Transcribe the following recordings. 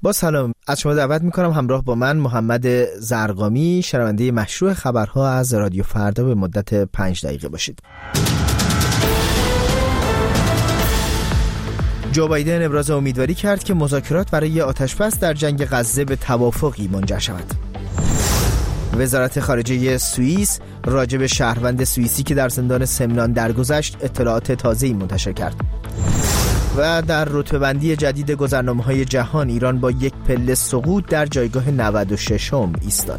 با سلام، از شما دعوت میکنم همراه با من محمد زرقامی شنونده مشروع خبرها از رادیو فردا به مدت 5 دقیقه باشید. جو بایدن ابراز امیدواری کرد که مذاکرات برای آتش‌بس در جنگ غزه به توافقی منجر شود. وزارت خارجه سوئیس راجع به شهروند سوئیسی که در زندان سمنان درگذشت اطلاعات تازه‌ای منتشر کرد. و در رتبه‌بندی جدید گذرنامه‌های جهان ایران با یک پله سقوط در جایگاه 96م ایستاد.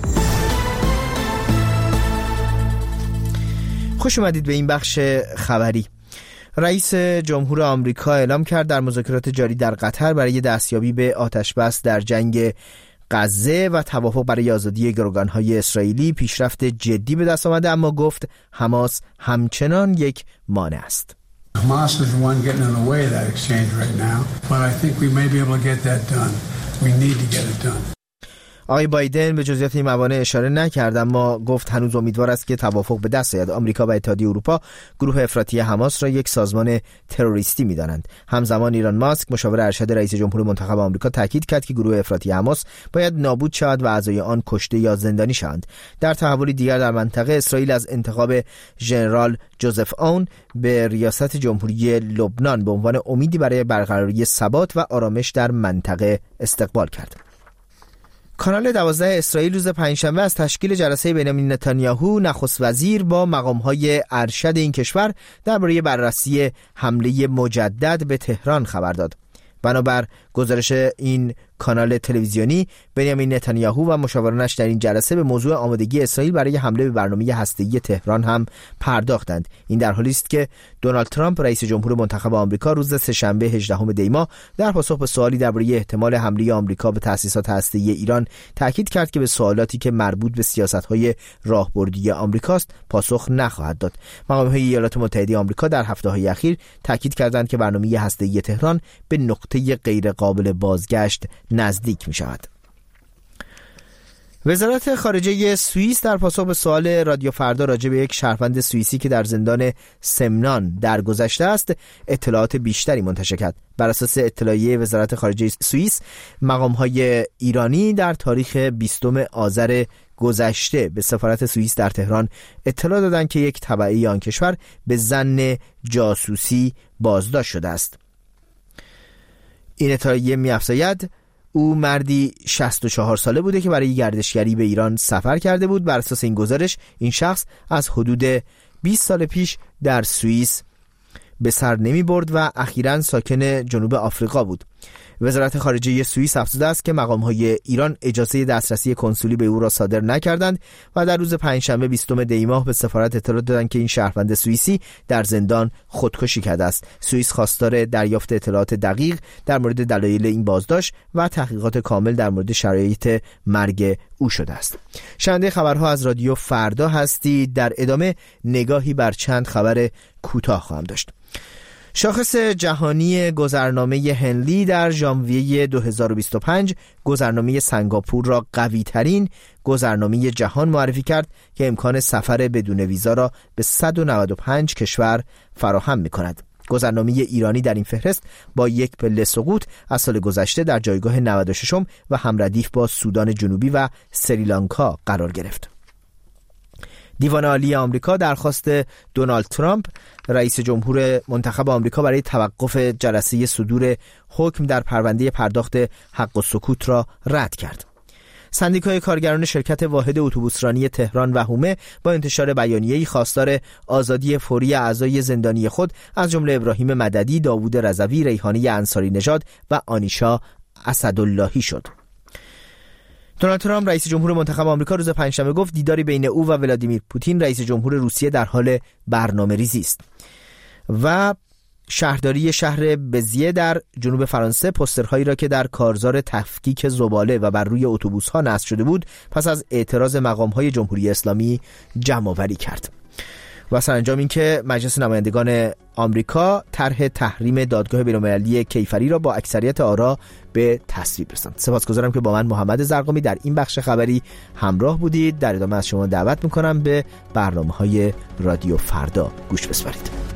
خوش اومدید به این بخش خبری. رئیس جمهور آمریکا اعلام کرد در مذاکرات جاری در قطر برای دستیابی به آتش‌بس در جنگ غزه و توافق برای آزادی گروگان‌های اسرائیلی پیشرفت جدی به دست آمده، اما گفت حماس همچنان یک مانع است. Hamas is the one getting in the way of that exchange right now, but I think we may be able to get that done. We need to get it done. آقای بایدن به جزئیات این موانع اشاره نکرد، اما گفت هنوز امیدوار است که توافق به دست آید. آمریکا و اتحادیه اروپا گروه افراطی حماس را یک سازمان تروریستی می‌دانند. همزمان ایلان ماسک مشاور ارشد رئیس جمهور منتخب آمریکا تاکید کرد که گروه افراطی حماس باید نابود شود و اعضای آن کشته یا زندانی شوند. در تحولی دیگر در منطقه، اسرائیل از انتخاب ژنرال جوزف اون به ریاست جمهوری لبنان به عنوان امیدی برای برقراری ثبات و آرامش در منطقه استقبال کرد. کانال 12 اسرائیل روز پنجشنبه از تشکیل جلسه بنیامین نتانیاهو نخست وزیر با مقام‌های ارشد این کشور درباره بررسی حمله مجدد به تهران خبر داد. بنابر گزارش این کانال تلویزیونی، بنیامین نتانیاهو و مشاورانش در این جلسه به موضوع آمادگی اسرائیل برای حمله به برنامه هسته‌ای تهران هم پرداختند. این در حالی است که دونالد ترامپ رئیس جمهور منتخب آمریکا روز سه‌شنبه 18 دی ماه در پاسخ به سوالی درباره احتمال حمله آمریکا به تأسیسات هسته‌ای ایران تاکید کرد که به سوالاتی که مربوط به سیاست‌های راهبردی آمریکاست پاسخ نخواهد داد. مقام‌های ایالات متحده آمریکا در هفته‌های اخیر تاکید کردند که برنامه هسته‌ای تهران به نقطه غیر قابل بازگشت نزدیک می شود. وزارت خارجه سوئیس در پاسخ به سوال رادیو فردا راجع به یک شهروند سوئیسی که در زندان سمنان درگذشته است اطلاعات بیشتری منتشر کرد. بر اساس اطلاعیه وزارت خارجه سوئیس، مقام‌های ایرانی در تاریخ 20 آذر گذشته به سفارت سوئیس در تهران اطلاع دادند که یک تبعی آن کشور به ظن جاسوسی بازداشت شده است. این اطلاعیه می‌افزاید او مردی 64 ساله بوده که برای گردشگری به ایران سفر کرده بود. بر اساس این گزارش این شخص از حدود 20 سال پیش در سوئیس به سر نمی برد و اخیراً ساکن جنوب آفریقا بود. وزارت خارجه سوئیس افزوده است که مقام‌های ایران اجازه دسترسی کنسولی به او را صادر نکردند و در روز پنجشنبه 20 دی ماه به سفارت اطلاع دادند که این شهروند سوئیسی در زندان خودکشی کرده است. سوئیس خواستار دریافت اطلاعات دقیق در مورد دلایل این بازداشت و تحقیقات کامل در مورد شرایط مرگ او شده است. شنونده خبرها از رادیو فردا هستید. در ادامه نگاهی بر چند خبر کوتاه خواهم داشت. شاخص جهانی گذرنامه هنلی در ژانویه 2025 گذرنامه سنگاپور را قوی ترین گذرنامه جهان معرفی کرد که امکان سفر بدون ویزا را به 195 کشور فراهم می کند. گذرنامه ایرانی در این فهرست با یک پله سقوط از سال گذشته در جایگاه 96م و همردیف با سودان جنوبی و سریلانکا قرار گرفت. دیوان عالی آمریکا درخواست دونالد ترامپ رئیس جمهور منتخب آمریکا برای توقف جلسه صدور حکم در پرونده پرداخت حق و سکوت را رد کرد. سندیکای کارگران شرکت واحد اتوبوسرانی تهران و هومه با انتشار بیانیه‌ای خواستار آزادی فوری اعضای زندانی خود از جمله ابراهیم مددی، داوود رضوی، ریحانه انصاری نژاد و آنیشا اسداللهی شد. دونالد ترامپ رئیس جمهور منتخب آمریکا روز پنجشنبه گفت دیداری بین او و ولادیمیر پوتین رئیس جمهور روسیه در حال برنامه‌ریزی است. و شهرداری شهر بزیه در جنوب فرانسه پوسترهایی را که در کارزار تفکیک زباله و بر روی اتوبوس‌ها نصب شده بود پس از اعتراض مقام‌های جمهوری اسلامی جمع‌آوری کرد. و سرانجام این که مجلس نمایندگان آمریکا طرح تحریم دادگاه بین‌المللی کیفری را با اکثریت آرا به تصویب رساند. سپاسگزارم که با من محمد زرقامی در این بخش خبری همراه بودید. در ادامه از شما دعوت می‌کنم به برنامه‌های رادیو فردا گوش بسپارید.